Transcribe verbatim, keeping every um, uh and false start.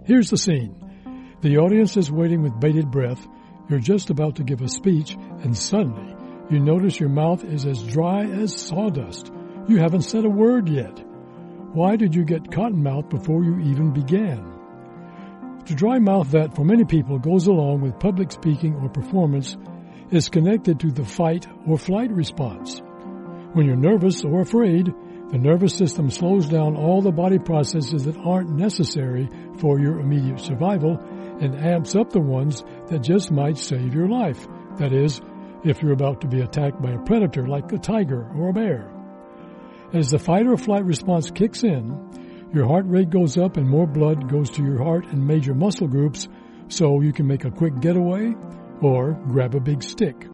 Here's the scene. The audience is waiting with bated breath. You're just about to give a speech, and suddenly you notice your mouth is as dry as sawdust. You haven't said a word yet. Why did you get cottonmouth before you even began? To dry mouth that, for many people, goes along with public speaking or performance is connected to the fight or flight response. When you're nervous or afraid, the nervous system slows down all the body processes that aren't necessary for your immediate survival and amps up the ones that just might save your life. That is, if you're about to be attacked by a predator like a tiger or a bear. As the fight or flight response kicks in, your heart rate goes up and more blood goes to your heart and major muscle groups so you can make a quick getaway or grab a big stick.